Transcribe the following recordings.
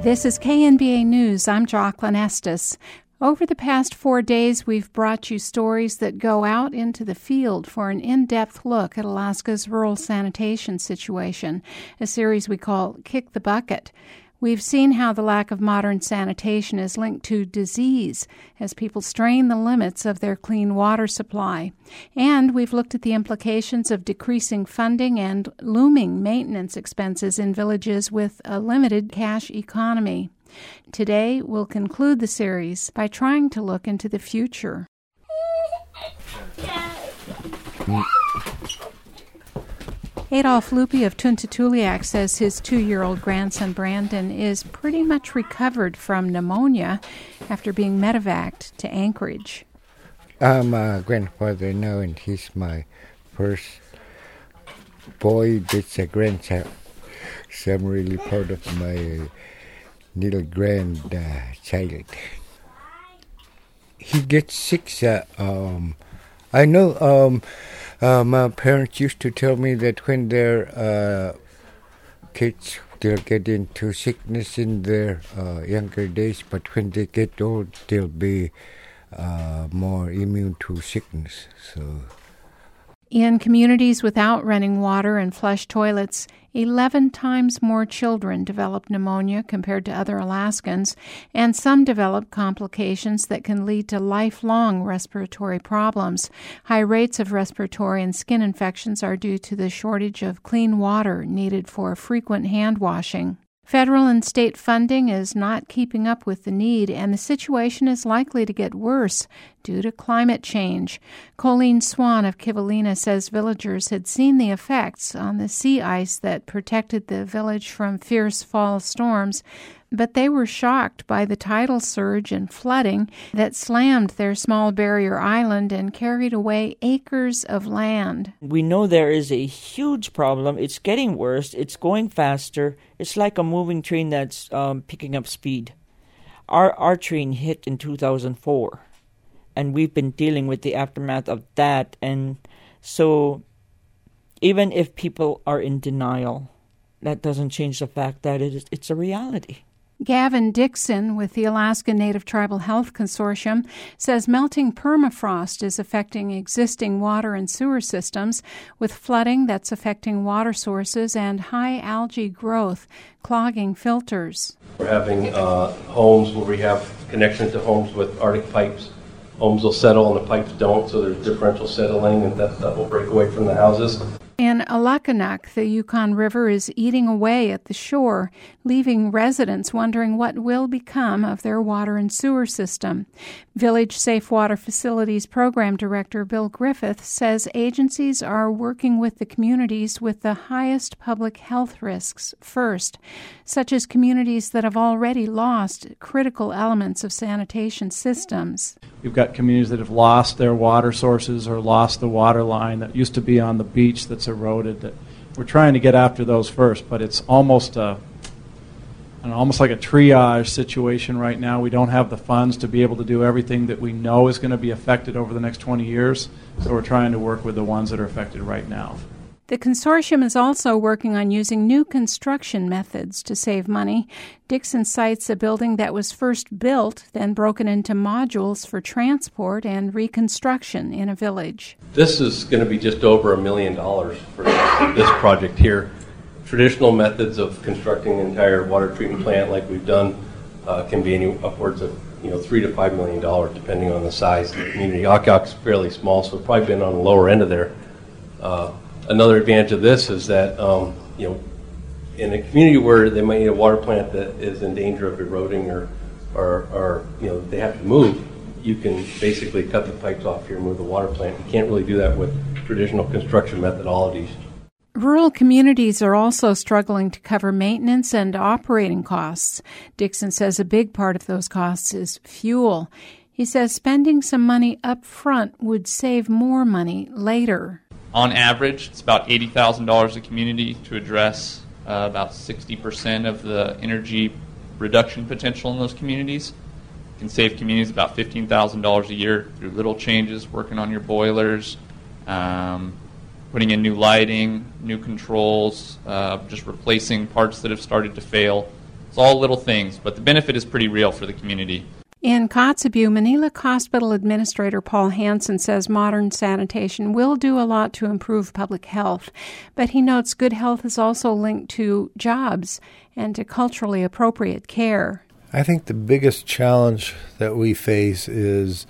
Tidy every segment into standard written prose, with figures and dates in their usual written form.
This is KNBA News. I'm Jocelyn Estes. Over the past 4 days, we've brought you stories that go out into the field for an in-depth look at Alaska's rural sanitation situation, a series we call Kick the Bucket. We've seen how the lack of modern sanitation is linked to disease as people strain the limits of their clean water supply. And we've looked at the implications of decreasing funding and looming maintenance expenses in villages with a limited cash economy. Today, we'll conclude the series by trying to look into the future. Adolf Lupi of Tuntatuliak says his 2-year-old grandson Brandon is pretty much recovered from pneumonia after being medevaced to Anchorage. I'm a grandfather now, and he's my first boy that's a grandchild. So I'm really proud of my little grandchild. He gets sick. I know my parents used to tell me that when their kids, they'll get into sickness in their younger days, but when they get old, they'll be more immune to sickness. So, in communities without running water and flush toilets, 11 times more children develop pneumonia compared to other Alaskans, and some develop complications that can lead to lifelong respiratory problems. High rates of respiratory and skin infections are due to the shortage of clean water needed for frequent hand washing. Federal and state funding is not keeping up with the need, and the situation is likely to get worse due to climate change. Colleen Swan of Kivalina says villagers had seen the effects on the sea ice that protected the village from fierce fall storms, but they were shocked by the tidal surge and flooding that slammed their small barrier island and carried away acres of land. We know there is a huge problem. It's getting worse. It's going faster. It's like a moving train that's picking up speed. Our train hit in 2004, and we've been dealing with the aftermath of that. And so even if people are in denial, that doesn't change the fact that it's a reality. Gavin Dixon with the Alaska Native Tribal Health Consortium says melting permafrost is affecting existing water and sewer systems, with flooding that's affecting water sources and high algae growth clogging filters. We're having homes where we have connection to homes with Arctic pipes. Homes will settle and the pipes don't, so there's differential settling, and that will break away from the houses. In Alakanuk, the Yukon River is eating away at the shore, leaving residents wondering what will become of their water and sewer system. Village Safe Water Facilities Program Director Bill Griffith says agencies are working with the communities with the highest public health risks first, such as communities that have already lost critical elements of sanitation systems. We've got communities that have lost their water sources or lost the water line that used to be on the beach that's eroded. That we're trying to get after those first, but it's almost like a triage situation right now. We don't have the funds to be able to do everything that we know is going to be affected over the next 20 years, so we're trying to work with the ones that are affected right now. The consortium is also working on using new construction methods to save money. Dixon cites a building that was first built, then broken into modules for transport and reconstruction in a village. This is going to be just over $1 million for this project here. Traditional methods of constructing an entire water treatment plant like we've done can be upwards of $3 to $5 million depending on the size of the community. Okok's fairly small, so it's probably been on the lower end of there. Another advantage of this is that, in a community where they might need a water plant that is in danger of eroding or they have to move, you can basically cut the pipes off here and move the water plant. You can't really do that with traditional construction methodologies. Rural communities are also struggling to cover maintenance and operating costs. Dixon says a big part of those costs is fuel. He says spending some money up front would save more money later. On average, it's about $80,000 a community to address about 60% of the energy reduction potential in those communities. It can save communities about $15,000 a year through little changes, working on your boilers, putting in new lighting, new controls, just replacing parts that have started to fail. It's all little things, but the benefit is pretty real for the community. In Kotzebue, Maniluk Hospital Administrator Paul Hansen says modern sanitation will do a lot to improve public health, but he notes good health is also linked to jobs and to culturally appropriate care. I think the biggest challenge that we face is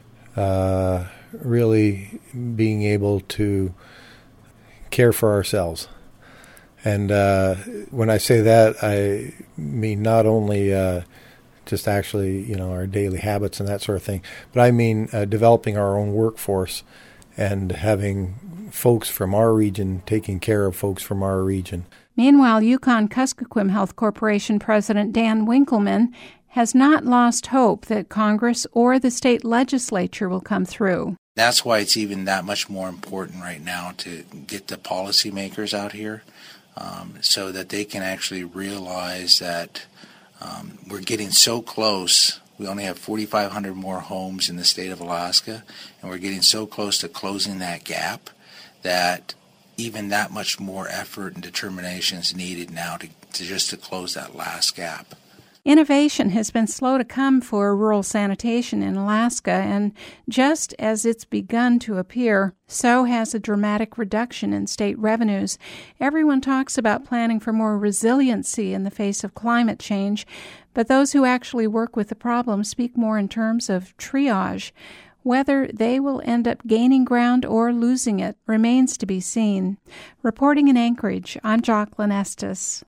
really being able to care for ourselves. And when I say that, I mean not only just actually, our daily habits and that sort of thing, but I mean developing our own workforce and having folks from our region taking care of folks from our region. Meanwhile, Yukon-Kuskokwim Health Corporation President Dan Winkleman has not lost hope that Congress or the state legislature will come through. That's why it's even that much more important right now to get the policymakers out here so that they can actually realize that we're getting so close. We only have 4,500 more homes in the state of Alaska, and we're getting so close to closing that gap that even that much more effort and determination is needed now to close that last gap. Innovation has been slow to come for rural sanitation in Alaska, and just as it's begun to appear, so has a dramatic reduction in state revenues. Everyone talks about planning for more resiliency in the face of climate change, but those who actually work with the problem speak more in terms of triage. Whether they will end up gaining ground or losing it remains to be seen. Reporting in Anchorage, I'm Jocelyn Estes.